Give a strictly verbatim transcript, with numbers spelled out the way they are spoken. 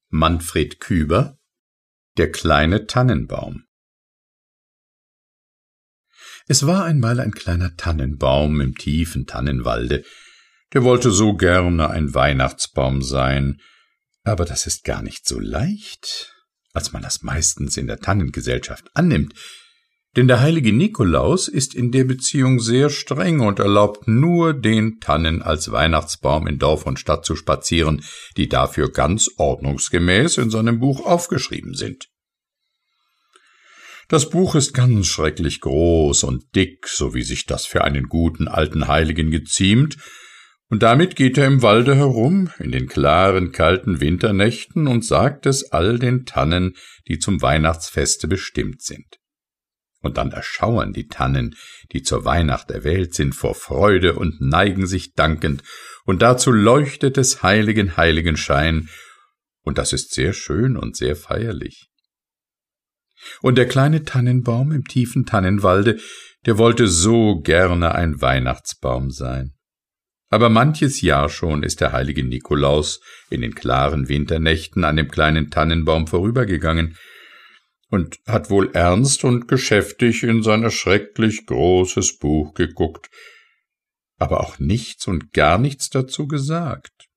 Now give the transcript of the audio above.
Manfred Küber: Der kleine Tannenbaum. Es war einmal ein kleiner Tannenbaum im tiefen Tannenwalde, der wollte so gerne ein Weihnachtsbaum sein, aber das ist gar nicht so leicht, als man das meistens in der Tannengesellschaft annimmt, denn der heilige Nikolaus ist in der Beziehung sehr streng und erlaubt nur den Tannen als Weihnachtsbaum in Dorf und Stadt zu spazieren, die dafür ganz ordnungsgemäß in seinem Buch aufgeschrieben sind. Das Buch ist ganz schrecklich groß und dick, so wie sich das für einen guten alten Heiligen geziemt, und damit geht er im Walde herum, in den klaren, kalten Winternächten, und sagt es all den Tannen, die zum Weihnachtsfeste bestimmt sind. Und dann erschauern die Tannen, die zur Weihnacht erwählt sind, vor Freude und neigen sich dankend, und dazu leuchtet des heiligen Heiligenschein, und das ist sehr schön und sehr feierlich. Und der kleine Tannenbaum im tiefen Tannenwalde, der wollte so gerne ein Weihnachtsbaum sein. Aber manches Jahr schon ist der heilige Nikolaus in den klaren Winternächten an dem kleinen Tannenbaum vorübergegangen und hat wohl ernst und geschäftig in sein erschrecklich großes Buch geguckt, aber auch nichts und gar nichts dazu gesagt.